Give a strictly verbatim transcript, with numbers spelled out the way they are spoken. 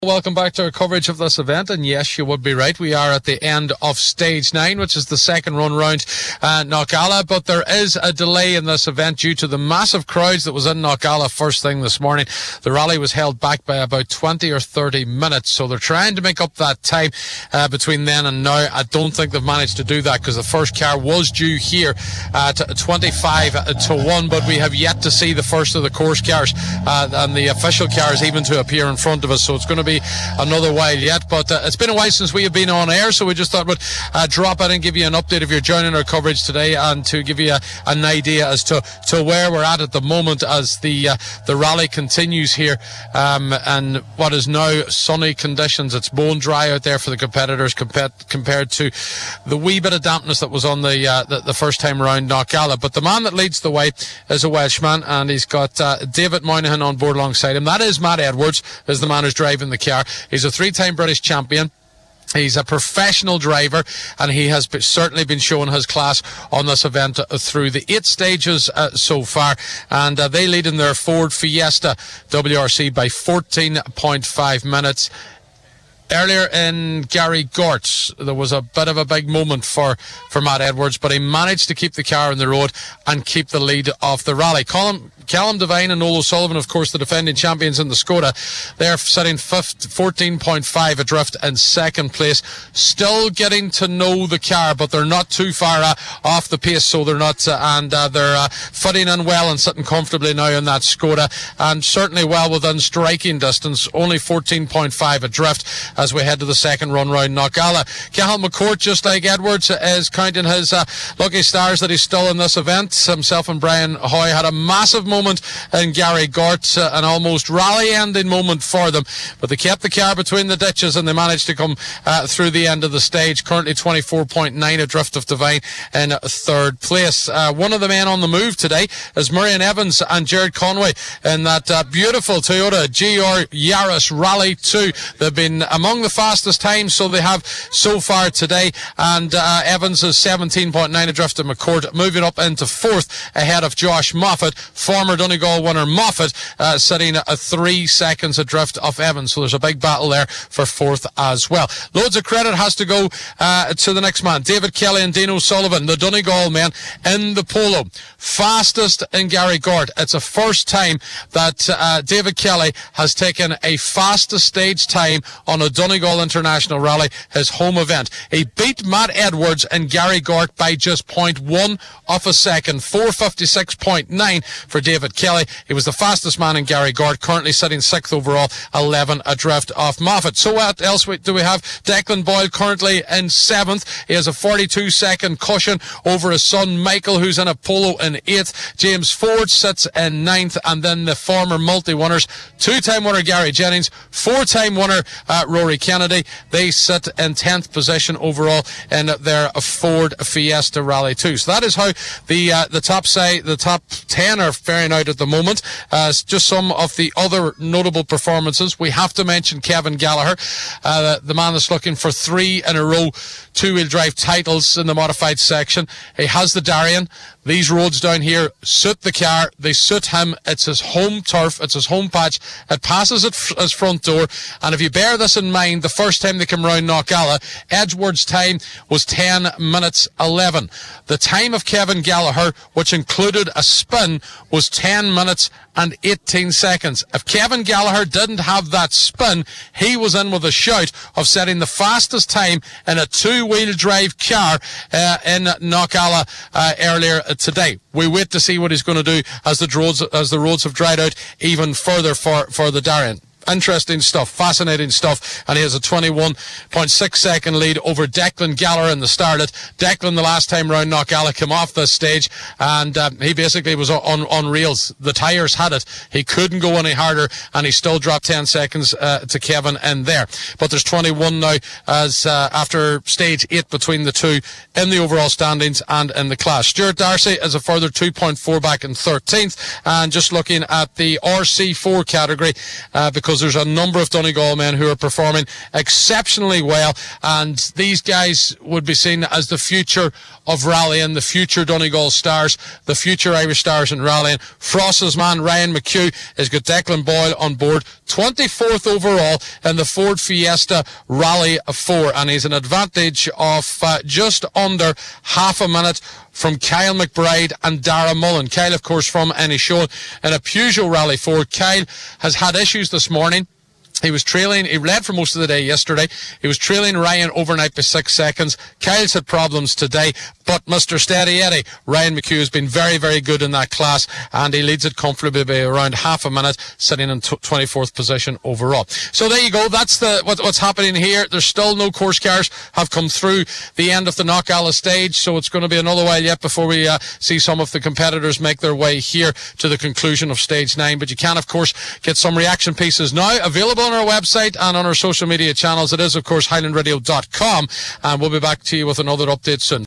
Welcome back to our coverage of this event, and yes, you would be right. We are at the end of stage nine, which is the second run round uh, Knockalla, but there is a delay in this event due to the massive crowds that was in Knockalla first thing this morning. The rally was held back by about twenty or thirty minutes, so they're trying to make up that time uh, between then and now. I don't think they've managed to do that because the first car was due here at twenty-five to one, but we have yet to see the first of the course cars uh, and the official cars even to appear in front of us, so it's going to be another while yet, but uh, it's been a while since we have been on air, so we just thought we'd uh, drop in and give you an update if you're joining our coverage today, and to give you a, an idea as to, to where we're at at the moment as the uh, the rally continues here, um, and what is now sunny conditions. It's bone dry out there for the competitors compared compared to the wee bit of dampness that was on the uh, the, the first time around Knockalla. But the man that leads the way is a Welshman, and he's got uh, David Moynihan on board alongside him. That is Matt Edwards, is the man who's driving the car. He's a three-time British champion. He's a professional driver, and he has been, certainly been showing his class on this event uh, through the eight stages uh, so far, and uh, they lead in their Ford Fiesta W R C by fourteen point five minutes. Earlier in Gary Gort, there was a bit of a big moment for, for Matt Edwards, but he managed to keep the car on the road and keep the lead of the rally. Colin, Callum Devine and Noel O'Sullivan, of course, the defending champions in the Skoda, they're sitting fourteen point five adrift in second place. Still getting to know the car, but they're not too far uh, off the pace, so they're not, uh, and uh, they're uh, fitting in well and sitting comfortably now in that Skoda, and certainly well within striking distance, only fourteen point five adrift as we head to the second run round Knockalla. Cathal McCourt, just like Edwards, is counting his uh, lucky stars that he's still in this event. Himself and Brian Hoy had a massive moment in Gary Gort, uh, an almost rally-ending moment for them, but they kept the car between the ditches and they managed to come uh, through the end of the stage. Currently twenty-four point nine adrift of Devine in third place. Uh, one of the men on the move today is Murrian Evans and Jared Conway in that uh, beautiful Toyota G R Yaris Rally two. They've been among the fastest times, so they have so far today, and uh, Evans is seventeen point nine adrift of McCourt, moving up into fourth ahead of Josh Moffat. Former Donegal winner Moffat uh, sitting at three seconds adrift of Evans, so there's a big battle there for fourth as well. Loads of credit has to go uh, to the next man, David Kelly and Dino Sullivan, the Donegal men in the polo. Fastest in Gary Gort. It's the first time that uh, David Kelly has taken a fastest stage time on a Donegal International Rally, his home event. He beat Matt Edwards and Gary Gort by just zero point one of a second, four fifty-six point nine for David Kelly. He was the fastest man in Gary Gort, currently sitting sixth overall, eleven adrift off Moffat. So what else do we have? Declan Boyle currently in seventh. He has a forty-two second cushion over his son Michael, who's in a polo in eighth. James Ford sits in ninth, and then the former multi-winners, two-time winner Gary Jennings, four-time winner uh, Rory Kennedy, they sit in tenth position overall in their Ford Fiesta Rally two. So that is how the uh, the top side, the top ten are faring out at the moment. Uh, just some of the other notable performances. We have to mention Kevin Gallagher, uh, the man that's looking for three in a row two-wheel drive titles in the modified section. He has the Darien. These roads down here suit the car. They suit him. It's his home turf. It's his home patch. It passes at f- his front door. And if you bear this in mind, the first time they came round Knockalla, Edgeworth's time was ten minutes eleven. The time of Kevin Gallagher, which included a spin, was ten minutes and eighteen seconds. If Kevin Gallagher didn't have that spin, he was in with a shout of setting the fastest time in a two-wheel drive car uh, in Knockalla uh, earlier today. We wait to see what he's going to do as the roads as the roads have dried out even further for, for the Darien. Interesting stuff, fascinating stuff, and he has a twenty-one point six second lead over Declan Gallagher in the Starlet. Declan, the last time round Knockalla, came off this stage, and um, he basically was on, on rails. The tyres had it. He couldn't go any harder, and he still dropped ten seconds uh, to Kevin in there. But there's twenty-one now as uh, after stage eight between the two in the overall standings and in the class. Stuart Darcy is a further two point four back in thirteenth, and just looking at the R C four category, uh, because because there's a number of Donegal men who are performing exceptionally well, and these guys would be seen as the future of rallying, the future Donegal stars, the future Irish stars in rallying. Frost's man Ryan McHugh has got Declan Boyle on board, twenty-fourth overall in the Ford Fiesta Rally four, and he's an advantage of uh, just under half a minute from Kyle McBride and Dara Mullen. Kyle, of course, from Inishowen in a Peugeot Rally four. Kyle has had issues this morning. He was trailing, he led for most of the day yesterday. He was trailing Ryan overnight by six seconds. Kyle's had problems today, but Mister Steady Eddie, Ryan McHugh, has been very, very good in that class, and he leads it comfortably by around half a minute, sitting in twenty-fourth position overall. So there you go. That's the what, what's happening here. There's still no course cars have come through the end of the Knockalla stage, so it's going to be another while yet before we uh, see some of the competitors make their way here to the conclusion of stage nine. But you can, of course, get some reaction pieces now available on our website and on our social media channels. It is, of course, highland radio dot com, and we'll be back to you with another update soon.